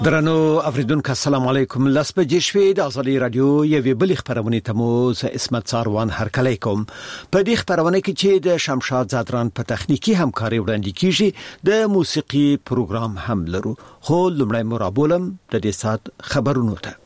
درنو اوریدونکو السلام علیکم. لاس په جشوي د ازادي رادیو یوې بل خبرونه تمو ز اسمت ساروان هرکلی کوم. په دې خبرونه کې چې د شمشاد زادران په تخنیکی همکاري وړاندې کیږي د موسیقي پروګرام هم لرو. خو لمړی مرابولم د دې سات خبرونه ته.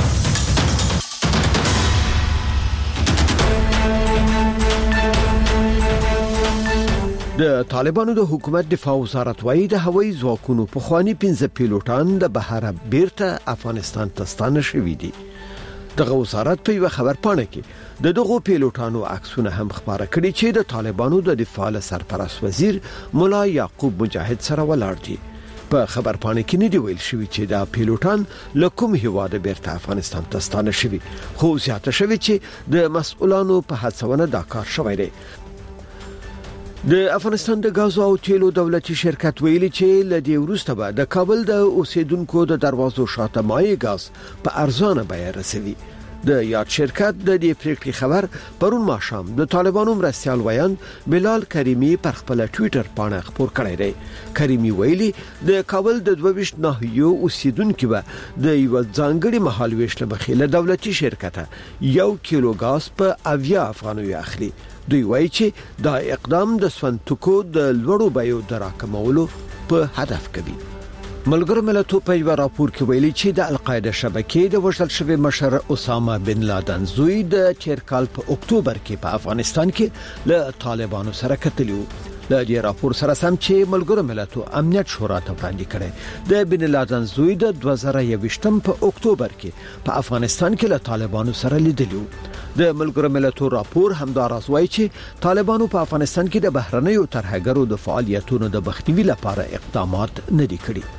د طالبانو د حکومت دفاع وزارت وايي د هوایي ځواکونو په خواني 15 پیلوټان د بهر بیرته افغانستان ته ستانه شوي دي. دغه وزارت په یو خبر پاڼه کې د دغو پیلوټانو عکسونه هم خبره کړي چې د طالبانو د دفاع سرپرست وزیر مولا یعقوب مجاهد سره ولاړ دي. په خبر پاڼه کې نه دی ویل شوی چې دا پیلوټان له کوم هیواد بیرته افغانستان ته ستانه شوي، خو زیاته شوی چې د مسؤلانو په هڅونه دا کار شوی دی. د افغانستان د غاز او تیلو دولتي شرکت ویلي چې لدی وروسته به د کابل د اوسیدونکو د دروازو شاته مایع غاز په ارزانه بیه رسوي. د یاد شرکت د دې پریکړې خبر پرون ماښام د طالبانو مرستیال ویاند بلال کریمی پر خپل ټوئیټر باندې خبر کړی دی. کریمی ویلي د کابل د 22 ناحیو اوسیدونکو به د یو ځانګړي مهال ویشل بخیله دولتي شرکت 1 کیلو غاز په 80 افغانیو اخلي. دوی وایي چې دا اقدام د سونتکو د لوړو بیو دراکمولو په هدف کوي. ملګرو ملتونو په یو راپور کې ویلي چې د القاعده شبکې د وژل شوی مشر اسامه بن لادن زوی د تیر کال په اکتوبر کې په افغانستان کې له طالبانو سره کتلیو. د دې راپور سره سم چې ملګرو ملتونو امنیت شورا ته وړاندې کړي د بن لادن زوی د 2021 په اکتوبر کې په افغانستان کې له طالبانو سره لیدلیو. د ملګرو ملتونو راپور همداراز وایي چې طالبانو په افغانستان کې د بهرنیو ترهګرو د فعالیتونو د مخنیوي لپاره اقدامات نه دي کړي.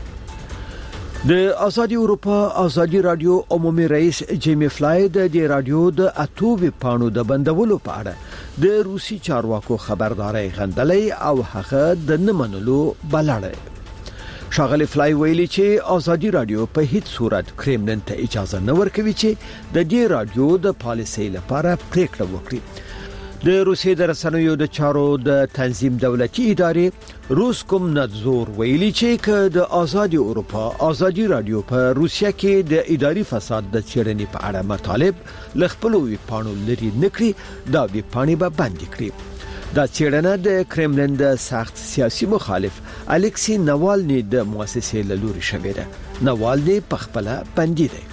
د ازادي اروپا ازادي رادیو عمومي رئیس جیمی فلای د دې رادیو د اتوبي پانو د بندولو په اړه د روسي چارواکو خبرداري غندلې او هغه د نمنلو بلړې. شاغلی فلای ویلي چې ازادي رادیو په هیڅ صورت کرملین ته اجازه نه ورکوي چې د دې رادیو د پالیسۍ لپاره پریکړه وکړي. د روسیې د رسنیو د چارو د تنظیم دولتي ادارې روسکومنادزور ویلي چې د ازادي اروپا ازادي رادیو په روسیا کې د اداري فساد د چیرنې په اړه مطالب لخپل وی پانو لري نکړي دا وی پانی به بند کړي. دا چیرنه د کرملین د سخت سیاسي مخالف الکسی نوالنی د مؤسسې له لوري شوې ده. نوالنی په خپل بندي دی.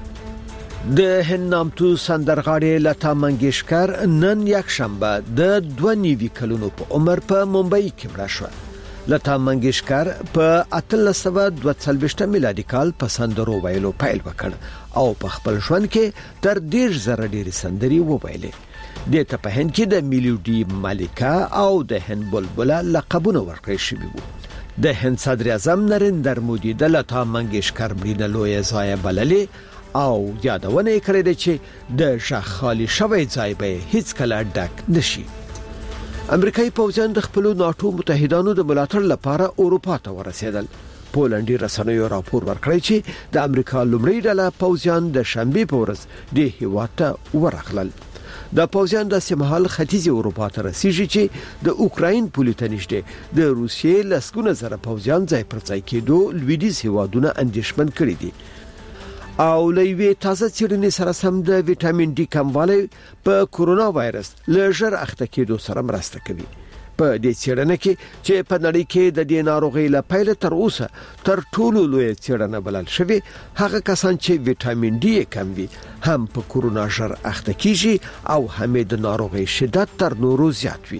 د هند نامتو سندرغاړې لتا منګیشکر نن یک شنبه د 22 کلونو په عمر په ممبئی کې مړه شوه. لتا منګیشکر په 1842 میلادي کال په سندرو ویلو پیل وکړ او په خپل ژوند کې تر 10,000 ډېرې سندري وویلې. د ته په هند کې د میلودي مالکا او د هند بلبله لقبونه ورکړل شوي وو. د هند صدر اعظم نریندر مودي د لتا منګیشکر مړینه لوی ځای بللې او یادونه کړې ده چې د شخالي شوی ځای به هیڅ کله ډک نشي. امریکایي پوځیان د خپل ناتو متحدانو د ملاتړ لپاره اروپا ته ورسېدل. پولندي رسنیو راپور ورکړی چې د امریکا لومړی ډله پوځیان د شنبه په ورځ د هیواد ته ورغلل. د پوځیان د سیمهال ختیځ اروپا ته رسیږي چې د اوکراین پولیټ نشته د روسیې لسګونه زره پوځیان ځای پر ځای کېدو لویدیځ هیوادونه اندېښمن کړي دي. او لوی تازه چیرنې سره سم د وټامین ډي کموالی په کورونا وایرس لږر اخته کېدو سره مرسته کوي. په دې چیرنه کې چې په نړۍ کې د دې ناروغي له پیل تر اوسه تر ټولو لوی چیرنه بلل شوی هغه کسان چې وټامین ډي کم وي هم په کورونا ژر اخته کیږي او هم د ناروغي شدت تر نورو زیات وي.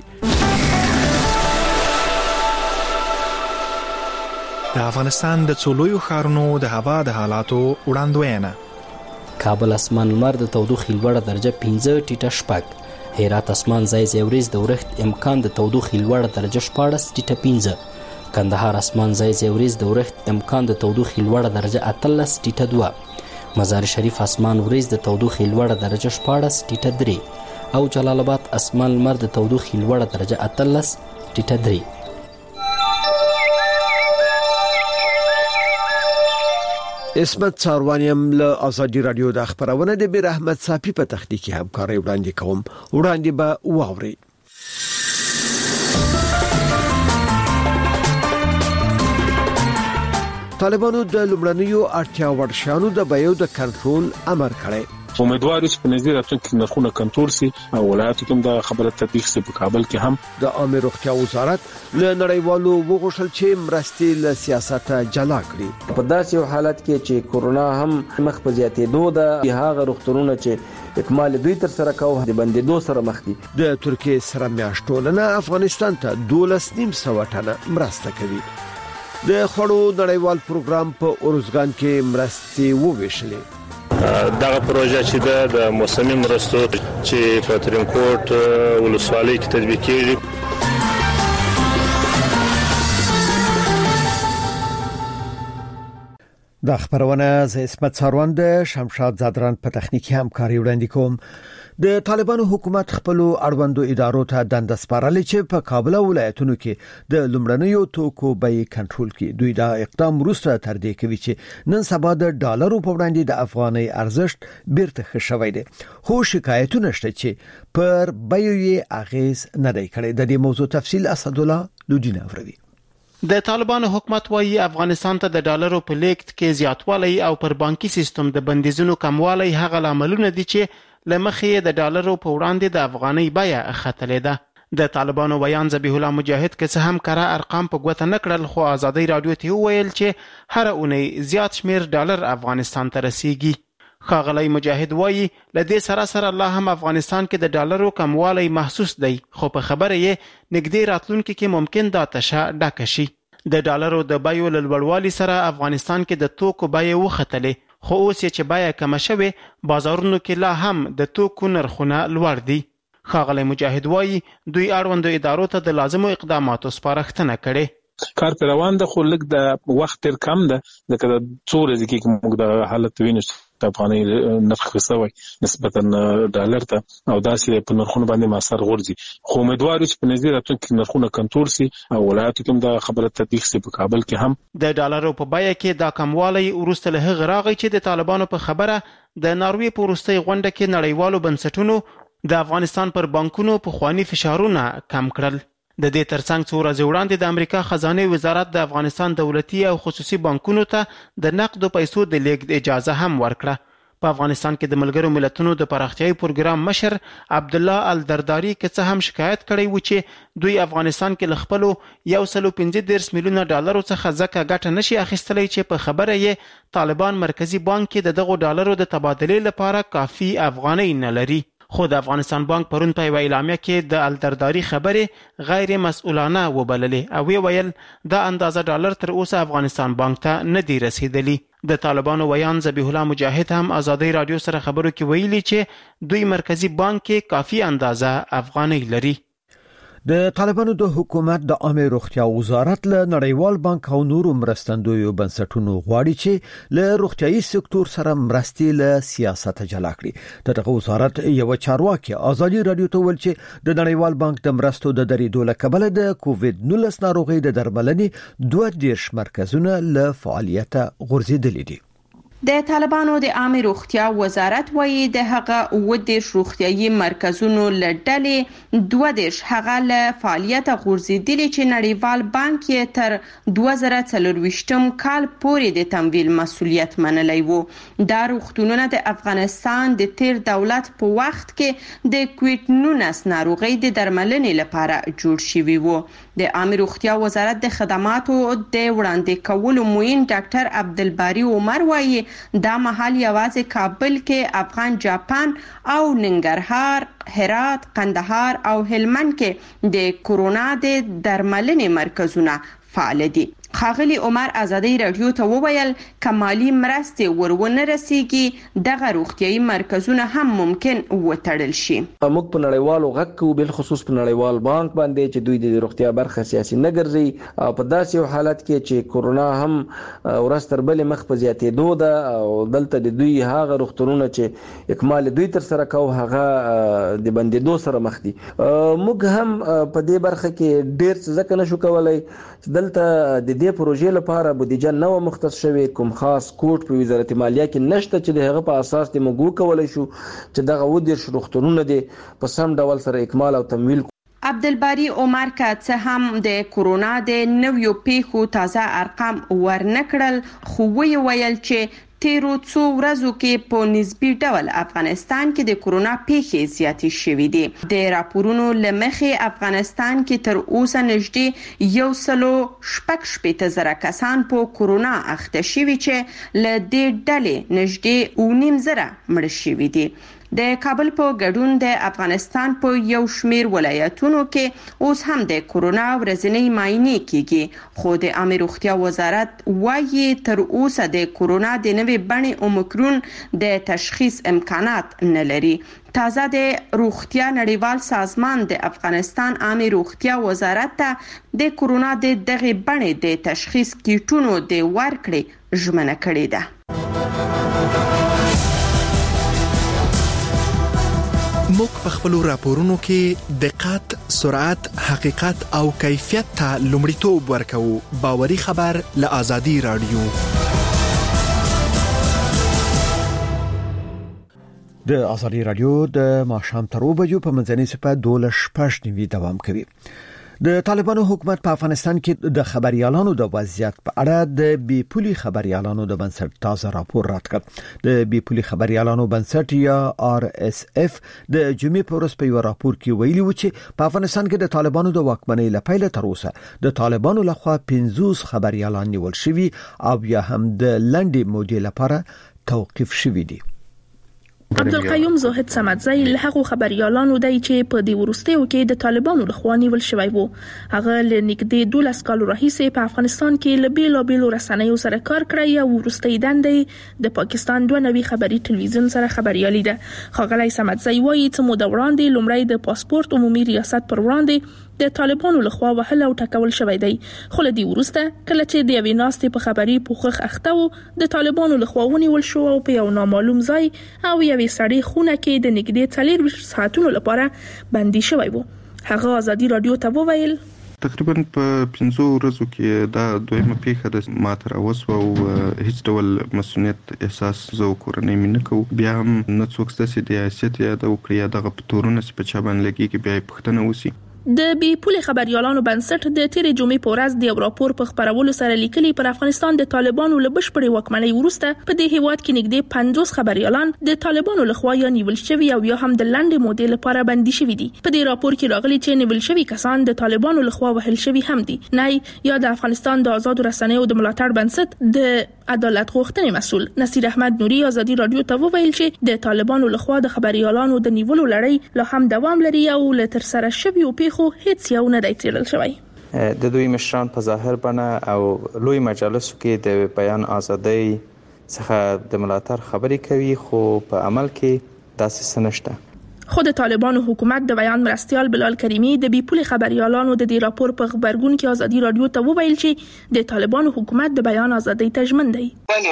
د افغانستان د څولویو ښارونو د هوا د حالاتو وړاندوینه. کابل اسمان لمر د تودوخې لوړه درجه 15 ټیټه شپږ. هرات اسمان ځای ځای وریځ د ورښت امکان د تودوخې لوړه درجه 14 ټیټه 15. کندهار اسمان ځای ځای وریځ د ورښت امکان د تودوخې لوړه درجه 18 ټیټه 2. مزار شریف اسمان وریځ د تودوخې لوړه درجه 14 ټیټه 3 او جلال آباد اسمان لمر د تودوخې لوړه درجه 18 ټیټه 3. اسمت ساروانیم له ازادي رادیو د خبرونه د بیر احمد صافي په تخنیکی همکاري وړاندې کوم. وړاندې به واوري. طالبانو د لومړنیو اړتیا وړ شیانو د بیو د کنټرول امر کړی. امیدوار چې په نږدې راتلونکي کې نرخونه کنټرول شي او ولایتو کې د خبره تطبیق شي. په کابل کې هم د عامه روغتیا وزارت له نړیوالو وغوښتل چې مرستې له سیاست جلا کړي. په داسې حالت کې چې کورونا هم مخ په زیاتېدو ده، هغه روغتونونه چې اکمال دوی تر سره کوي د بندیدو سره مخ دي. د ترکیه سره میاشت ټولنه افغانستان ته 12.5 ټنه مرسته کوي. د خړو نړیوال پروګرام په اورزګان کې مرستې وویشلې. دغه پروژه چې د موسمي مرستو چې په ترینکوټ ولسوالۍ کې تطبیق کیږي. د خبرونه ز اسمت ساروان د شمشاد زادران په تخنیکی همکاري وړاندې کوم. د طالبانو حکومت خپل اړوندو ادارو ته دنده سپارلې چې په کابل ولایتونو کې د لومړنیو توکو بیې کنټرول کړي. دوی دا اقدام وروسته تر دې کوي چې نن سبا د ډالرو په وړاندې د افغانۍ ارزښت بیرته ښه شوی دی، خو شکایتونه شته چې پر بیو یې اغیز نه دی کړی. د دې موضوع تفصیل اسد الله لودین اوروي. د طالبانو حکومت وايي افغانستان ته د ډالرو په لیږد کې زیاتوالی او پر بانکي سیستم د بندیزونو کموالی هغه عاملونه دي چې لمخې د ډالرو په وړاندې د افغانۍ بیه ختلې ده. د طالبانو بیان ذبیح الله مجاهد که څه هم کره ارقام په ګوته نه کړل، خو ازادي رادیو ته وویل چې هر اونۍ زیات شمیر ډالر افغانستان ته رسیږي. ښاغلی مجاهد وایي له دې سره سره الله هم افغانستان کې د ډالرو کموالی محسوس دی، خو په خبره یې نږدې راتلونکي کې ممکن دا تشه ډکه شي. د ډالرو د بیو له لوړوالي سره افغانستان کې د توکو بیې وختلې، خو اوس یې چې بیه کمه شوې بازارونو کې لا هم د توکو نرخونه لوړ دي. ښاغلی مجاهد وایي دوی اړوندو ادارو ته د لازمو اقداماتو سپارښتنه کړې. کار پر روان ده، خو لږ د وخت تر کم ده، ځکه د څو ورځې کې موږ د حالت وینو د افغانۍ نرخ خسوي نسبتا ډالر ته او داسې په نرخونو باندې ماسر غورځي. خو امیدوار چې په نږدې راتلونکي کې نرخونه کنټرول شي او ولایتو کې د خبره تطبیق شي. په کابل کې هم د ډالرو په بیه کې دا کموالی وروسته له هغه راغی چې د طالبانو په خبره د ناروې په وروستۍ غونډه کې نړیوالو بنسټونو د افغانستان پر بانکونو په خواني فشارونه کم کړل. د دې ترڅنګ څو ورځې وړاندې د امریکا خزانه وزارت د افغانستان دولتي او خصوصي بانکونو ته د نقدو پیسو د لیږد اجازه هم ورکړه. په افغانستان کې د ملګرو ملتونو د پراختیايي پروګرام مشر عبد الله الدرداري که څه هم شکایت کړی و چې دوی افغانستان کې ل خپل 115 میلیونه ډالرو څخه ځکه ګټه نشي اخیستلی چې په خبره یې طالبان مرکزی بانک کې دغه ډالرو د تبادلې لپاره کافي افغانۍ نه لري. خو د افغانستان بانک پرون په یوه اعلامیه کې د الدرداري خبرې غیر مسؤلانه وبللې او ویل دا اندازه ډالر تر اوسه افغانستان بانک ته نه دی رسیدلی. د طالبانو ویان ذبیح الله مجاهد هم ازادي رادیو سره خبرو کې ویلي چې دوی مرکزی بانک کې کافي اندازه افغانۍ لري. د طالبانو د حکومت د عامه روغتیا وزارت له نړیوال بانک او نورو مرستندویو بنسټونو غواړي چې له روغتیايي سکتور سره مرستې له سیاست جلا کړي. دغه وزارت یو چارواکي ازادي رادیو ته ویل چې د نړیوال بانک د مرستو د درېدو له کبله د کووډ-19 ناروغي د درملنې 22 مرکزونه له فعالیت غورځېدلي دي. د طالبانو د عامه روغتیا وزارت وایي د هغه 22 روغتیايي مرکزونو له ډلې 22 هغه له فعالیت غورځېدلي چې نړیوال بانک یې تر 2024 کال پورې د تمویل مسؤلیت منلی وو. دا روغتونونه د افغانستان د تیر دولت په وخت کې د کووډ-19 ناروغي د درملنې لپاره جوړ شوی وو. د عامه روغتیا وزارت د خدماتو د وړاندې کولو موین ډاکټر عبدالباری عمر وایي دا مهال یوازې کابل کې افغان جاپان او ننګرهار، هرات، قندهار او هلمند کې د کورونا د درملنې مرکزونه فعال دي. ښاغلی عمر ازادي رادیو ته وویل کمالي مرستې ورونه رسیږي دغه روغتیايي مرکزونه هم ممکن وتړل شي. موږ په نړیوالو غږ کوو، بل خصوص په نړیوال بانک باندې چې دوی د روغتیا برخه سیاسي نه ګرځي او په داسې حالت کې چې کورونا هم ورځ تر بلې مخ په زیاتېدو ده او دلته د دوی هغه روغتونونه چې اکمال دوی تر سره کوي هغه د بندیدو سره مخ دي. موږ هم په دې برخه کې ډېر څه ځکه نشو کولای چې دلته د دې پروژې لپاره بودیجه نه مختص شوی، کوم خاص کوټ په وزارت مالیه کې نشته چې د هغه په اساس د موږ کولای شو چې دغه ودیر روغتونونه دي په سم ډول سره اکمال او تمویل. عبدالباری عمر که څه هم د کورونا د نویو پیښو تازه ارقام ورنکړل خو ویل چې تیرو څو ورځو کې په نسبي ډول افغانستان کې د کورونا پیښې زیاتې شوې دي. د راپورونو له مخې افغانستان کې تر اوسه نږدې 160,000 کسان په کورونا اخته شوي چې له دې ډلې نږدې 9,000 مړه شوي دي. د کابل په ګډون د افغانستان په یو شمیر ولایتونو کې اوس هم د کورونا ورځنی معاینې کیږي خو د عامه روغتیا وزارت وايي تر اوسه د کورونا د نوې بڼې اومیکرون د تشخیص امکانات نه لري. تازه د روغتیا نړیوال سازمان د افغانستان عامه روغتیا وزارت ته د کورونا د دغه بڼې د تشخیص کیټونو د ورکړې ژمنه کړې ده. موږ په خپل راپورونو کې دقت، سرعت، حقیقت او کیفیت ته لومړیتوب ورکوو. باوري خبر له آزادي رادیو. د آزادي رادیو د ماښام تر 2 بجو په منځنۍ سپه 12:15 دوام کوي. د طالبانو حکومت په افغانستان کې د خبريالانو د وضعیت په اړه د بي پولي خبريالانو د بنسټ تازه راپور رات کړ. د بي پولي خبريالانو بنسټ یا RSF د جمعې په ورځ په یو راپور کې ویلي و چې په افغانستان کې د طالبانو د واکمنۍ لپاره تر اوسه د طالبانو لخوا 50 خبريالان نیول شوي او یا هم د لنډې مودې لپاره توقيف شوي دي. عبدالقیوم زاهد صمدزی له هغو خبريالانو دی چې په دې ورستیو کې د طالبانو لخوا نیول شوی وو. هغه له نږدې 12 کالو راهیسې په افغانستان کې له بیلابیلو رسنیو سره کار کړی او ورستۍ دندې د پاکستان 92 خبري ټلویزیون سره خبريالي ده. ښاغلی صمدزی وایي چې موده وړاندې لومړی د پاسپورت عمومي ریاست پر وړاندې د طالبانو لخوا وهل او ټکول شوی دی. خو له دې وروسته کله چې د یوې ناستې په خبري پوښښ اخته و د طالبانو لخوا ونیول شو او په یو نامعلوم ځای او یوې سړې خونه کې د نږدې 40 ساعتونو لپاره بندي شوی و. هغه آزادي رادیو ته وویل تقریبا په 15 ورځو کې دا دویمه پیښه د ماته راوسوه او هیڅ ډول مسؤلیت احساس زه او کورنۍ مې نه کوو. بیا هم نه څوک ستاسې د حیثیت یاد وکړي یا دغه تورونه چې په چا باندې لګېږي بیا یې پوښتنه وشي. د بي پولي خبريالانو بنسټ د تیرې جمعې په ورځ د یو راپور په خبرولو سره لیکلي پر افغانستان د طالبانو له بشپړې واکمنۍ وروسته په دې هیواد کې نږدې 50 خبريالان د طالبانو لخوا یا نیول شوي او یا هم د لنډې مودې لپاره بندي شوي دي. په دې راپور کې راغلي چې نیول شوي کسان د طالبانو لخوا وهل شوي هم دي. نه یا د افغانستان د آزادو رسنیو د ملاتړ بنسټ د عدالت غوښتنې مسؤل نصیر احمد نوري آزادي رادیو ته وویل چې د طالبانو لخوا د خبريالانو د نیولو لړۍ لا هم دوام لري او له تر سره شوي پیښو هیڅ یو نه دی تیرل شوی. د دوی مشران په ظاهر بڼه او لوی مجالسو کې د بیان ازادۍ څخه د ملاتړ خبرې کوي خو په عمل کې داسې څه نشته. خو د طالبانو حکومت د بیان مرستیال بلال کریمی د بي پولي خبريالانو د دې راپور په خبرګون کې آزادي رادیو ته وویل چې د طالبانو حکومت د بیان ازادۍ ته ژمن دی.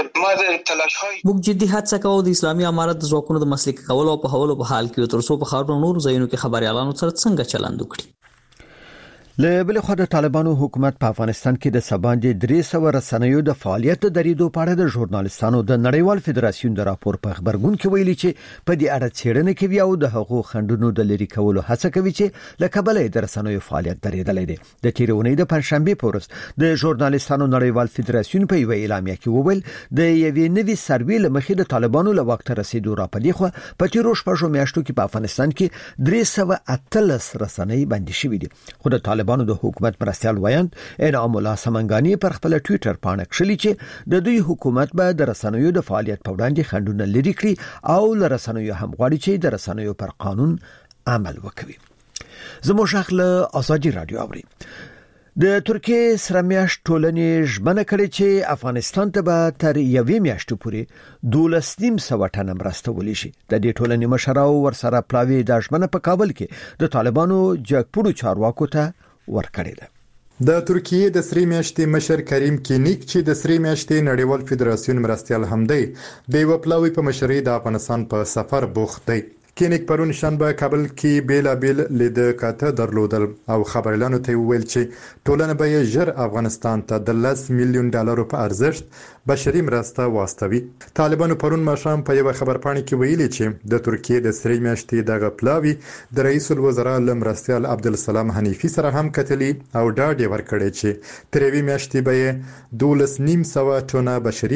موږ جدي هڅه کوو د اسلامي امارت د ځواکونو د مسلکي کولو او په حوالو په حال کې تر څو په خاورو نور ځایونو کې خبريالانو سره څنګه چلند وکړي. له بل خوا د طالبانو حکومت په افغانستان کې د سباندې 300 رسنیو د فعالیت د دریدو په اړه د ژورنالستانو د نړیوال فدراسیون د راپور په خبرګون کې ویلي چې په دې اړه څېړنه کوي او د هغو خندونو د لری کولو هڅه کوي چې له کبله د رسنیو فعالیت درېدلې ده. د تیرونې د پنځشنبه په ورځ د ژورنالستانو نړیوال فدراسیون په یو اعلامیه کې وویل د یوې نوې سروې لمخې د طالبانو له وخت رسیدو را پدې خو په تیرو شپږو میاشتو کې په افغانستان کې 313 رسنۍ بندي شوې دي. خو د طالبانو د حکومت مرستیال وایند انعام الله سمنګانی پر خپل ټوئیټر باندې کړلی چې د دوی حکومت به د رسنیو د فعالیت په وړاندې خنډونه لري کړی او ل رسنیو هم غواړي چې د رسنیو پر قانون عمل وکړي. زموږ شخله آزادي رادیو اوري. د ترکیه سره میاشت ټولنې ژمنه کړې چې افغانستان ته به تر یوې میاشتې پورې 12.5 ټنه مرسته ولې شي. د دې ټولنې مشراو ورسره پلاوی د ژمنه په کابل کې د طالبانو جګپړو چارواکو ته ورکړې ده. د ترکیه د سری میاشتې مشر کریم کینیک چې د سری میاشتې نړیوال فدراسیون مرستیال هم دی د یو پلاوی په مشرۍ د افغانستان په سفر بوخت دی. کینیک پرون شنبه کابل کې بیلابیل لید کاته درلودل او خبريالانو ته ویل چې ټولنه به ژر افغانستان ته د $10 میلیون په ارزښت بشري مرسته واستوي. طالبانو پرون ماښام په یو خبرپاڼه کې ویلي چې د ترکیې د سری میاشتې دغه پلاوی د رئیس الوزرا لمرستیال عبدالسلام حنیفي سره هم کتلی او ډاډ ورکړی چې تر یوې میاشتې به 12.5 ټنه بشري